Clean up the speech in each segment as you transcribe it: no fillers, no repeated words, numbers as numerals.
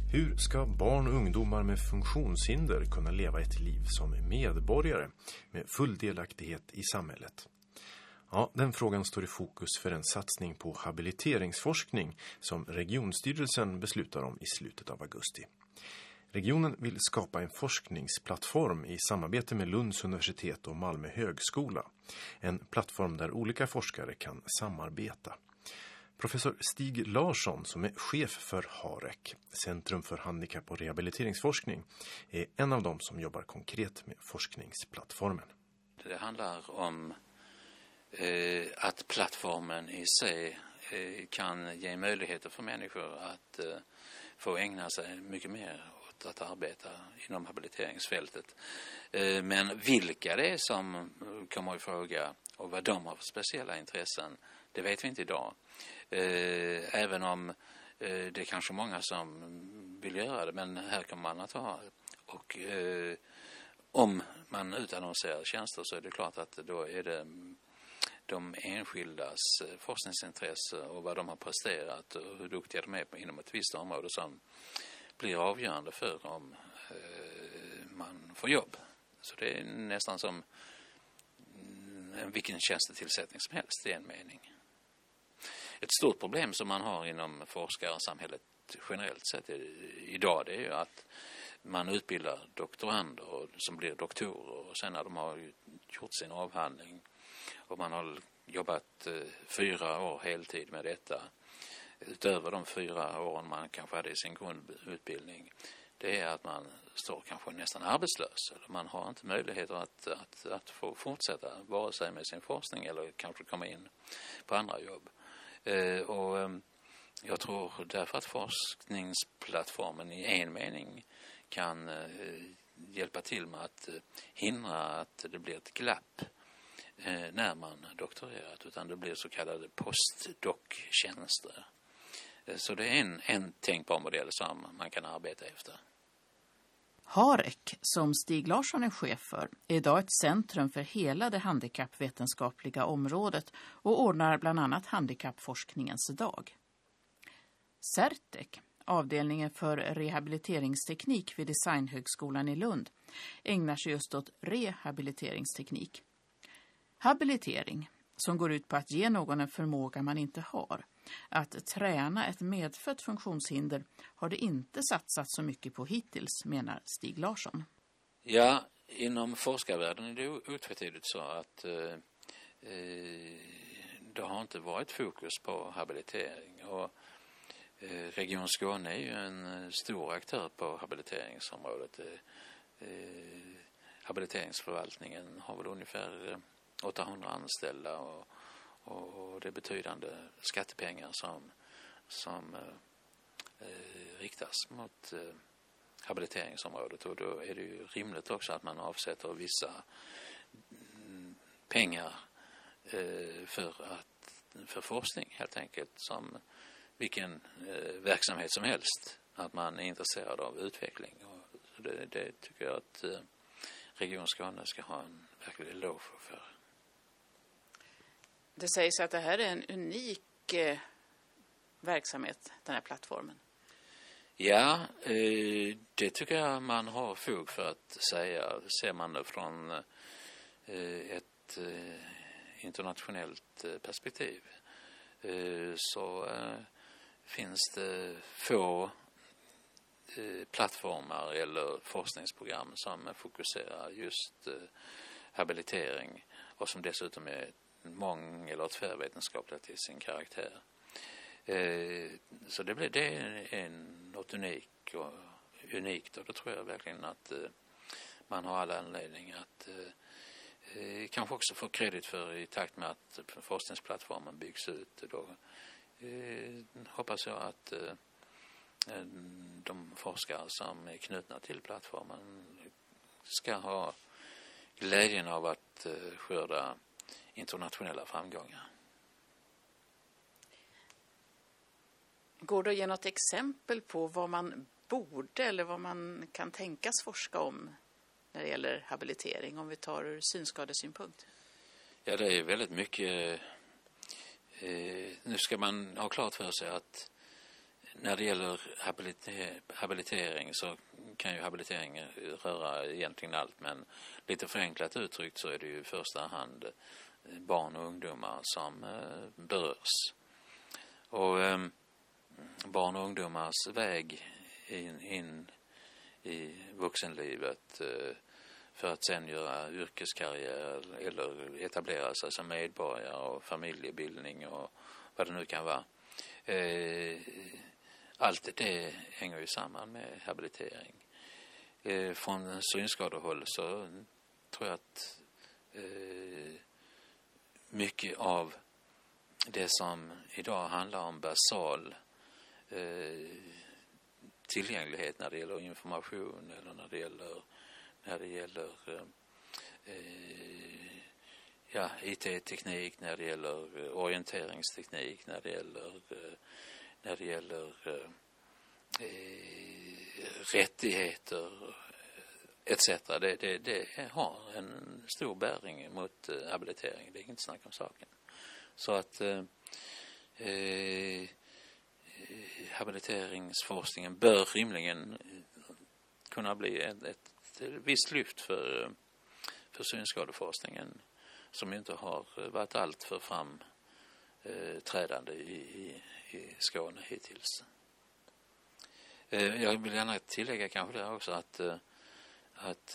Hur ska barn och ungdomar med funktionshinder kunna leva ett liv som medborgare med full delaktighet i samhället? Ja, den frågan står i fokus för en satsning på habiliteringsforskning som regionstyrelsen beslutar om i slutet av augusti. Regionen vill skapa en forskningsplattform i samarbete med Lunds universitet och Malmö högskola. En plattform där olika forskare kan samarbeta. Professor Stig Larsson, som är chef för HAREC, Centrum för handikapp- och rehabiliteringsforskning, är en av dem som jobbar konkret med forskningsplattformen. Det handlar om att plattformen i sig kan ge möjligheter för människor att få ägna sig mycket mer åt att arbeta inom habiliteringsfältet. Men vilka det är som kommer i fråga och vad de har för speciella intressen, det vet vi inte idag. Även om det är kanske många som vill göra det, men här kommer man att ha. Och om man utannonserar tjänster så är det klart att då är det de enskildas forskningsintresse och vad de har presterat och hur duktiga de är inom ett visst område som blir avgörande för om man får jobb. Så det är nästan som vilken tjänstetillsättning som helst i en mening. Ett stort problem som man har inom forskarsamhället generellt sett idag, det är ju att man utbildar doktorander som blir doktorer och sen när de har gjort sin avhandling och man har jobbat 4 år heltid med detta utöver de 4 åren man kanske hade i sin grundutbildning, det är att man står kanske nästan arbetslös eller man har inte möjligheter att få fortsätta vare sig med sin forskning eller kanske komma in på andra jobb. Och jag tror därför att forskningsplattformen i en mening kan hjälpa till med att hindra att det blir ett glapp när man doktorerat, utan det blir så kallade postdoc-tjänster. Så det är en tänkbar modell som man kan arbeta efter. HAREC, som Stig Larsson är chef för, är idag ett centrum för hela det handikappvetenskapliga området och ordnar bland annat handikappforskningens dag. CERTEC, avdelningen för rehabiliteringsteknik vid Designhögskolan i Lund, ägnar sig just åt rehabiliteringsteknik. Habilitering, som går ut på att ge någon en förmåga man inte har. Att träna ett medfött funktionshinder har det inte satsat så mycket på hittills, menar Stig Larsson. Ja, inom forskarvärlden är det otvetydigt så att det har inte varit fokus på habilitering. Och Region Skåne är ju en stor aktör på habiliteringsområdet. Habiliteringsförvaltningen har väl ungefär 800 anställda och det är betydande skattepengar som riktas mot habiliteringsområdet, och då är det ju rimligt också att man avsätter vissa pengar för forskning helt enkelt, som vilken verksamhet som helst, att man är intresserad av utveckling, och det tycker jag att Region Skåne ska ha en verklig eloge för. Det sägs att det här är en unik verksamhet, den här plattformen. Ja, det tycker jag man har fog för att säga. Ser man det från ett internationellt perspektiv så finns det få plattformar eller forskningsprogram som fokuserar just habilitering och som dessutom är eller tvärvetenskapligt till sin karaktär. Så det är något unikt och då tror jag verkligen att man har alla anledning att kanske också få kredit för i takt med att forskningsplattformen byggs ut. Då hoppas jag att de forskare som är knutna till plattformen ska ha glädjen av att skörda internationella framgångar. Går det att ge något exempel på vad man borde eller vad man kan tänkas forska om när det gäller habilitering, om vi tar ur synskadesynpunkt? Ja, det är väldigt mycket. Nu ska man ha klart för sig att När det gäller habilitering så kan ju habilitering röra egentligen allt, men lite förenklat uttryckt så är det ju i första hand barn och ungdomar som berörs. Och barn och ungdomars väg in i vuxenlivet för att sen göra yrkeskarriär eller etablera sig som medborgare och familjebildning och vad det nu kan vara. Allt det hänger ju samman med habilitering. Från synskadehåll så tror jag att mycket av det som idag handlar om basal tillgänglighet när det gäller information eller när det gäller IT-teknik, när det gäller orienteringsteknik, när det gäller rättigheter etc. Det har en stor bäring mot habilitering. Det är inte snack om saken. Så att habiliteringsforskningen bör rimligen kunna bli ett visst lyft för synskadeforskningen, som inte har varit allt för framträdande i Skåne hittills. Jag vill gärna tillägga kanske det också att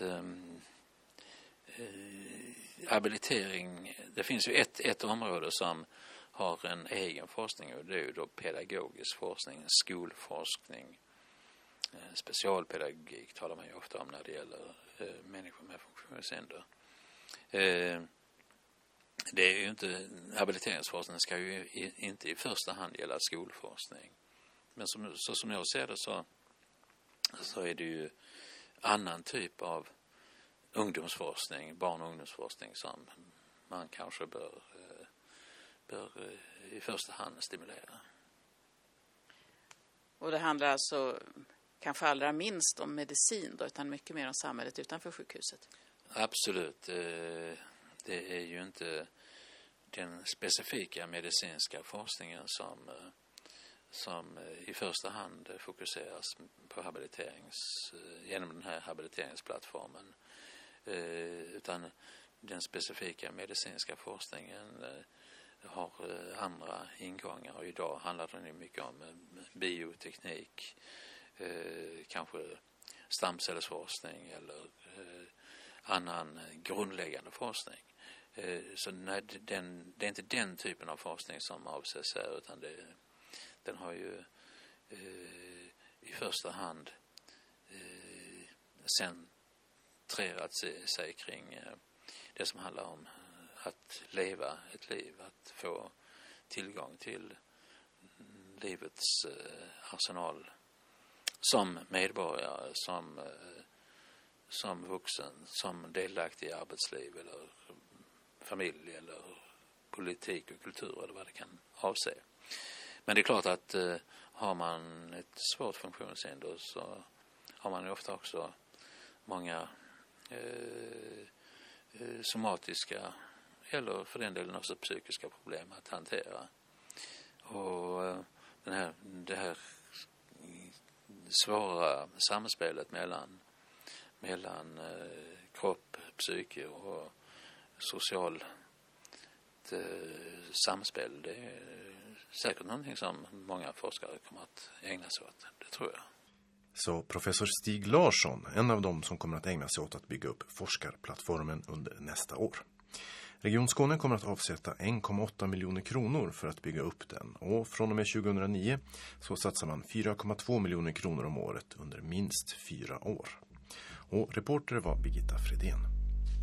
habilitering, det finns ju ett område som har en egen forskning, och det är ju då pedagogisk forskning, skolforskning. Specialpedagogik talar man ju ofta om när det gäller människor med funktionshinder. Det är ju inte, habiliteringsforskning ska ju inte i första hand gälla skolforskning. Men som jag ser det så är det ju annan typ av ungdomsforskning, barn- och ungdomsforskning som man kanske bör i första hand stimulera. Och det handlar alltså kanske allra minst om medicin då, utan mycket mer om samhället utanför sjukhuset? Absolut. Det är ju inte den specifika medicinska forskningen som i första hand fokuseras på genom den här habiliteringsplattformen, utan den specifika medicinska forskningen har andra ingångar, och idag handlar det mycket om bioteknik, kanske stamcellsforskning eller annan grundläggande forskning. Så nej, det är inte den typen av forskning som avses här, utan den har ju i första hand centrerat sig kring det som handlar om att leva ett liv, att få tillgång till livets arsenal som medborgare, som vuxen, som delaktig i arbetsliv eller familj eller politik och kultur eller vad det kan avse. Men det är klart att har man ett svårt funktionshinder så har man ju ofta också många somatiska eller för den delen också psykiska problem att hantera. Och det här svåra samspelet mellan kropp, psyke och socialt samspel, det är säkert någonting som många forskare kommer att ägna sig åt. Det tror jag. Så professor Stig Larsson, en av dem som kommer att ägna sig åt att bygga upp forskarplattformen under nästa år. Region Skåne kommer att avsätta 1,8 miljoner kronor för att bygga upp den, och från och med 2009 så satsar man 4,2 miljoner kronor om året under minst 4 år. Och reporter var Birgitta Fredén.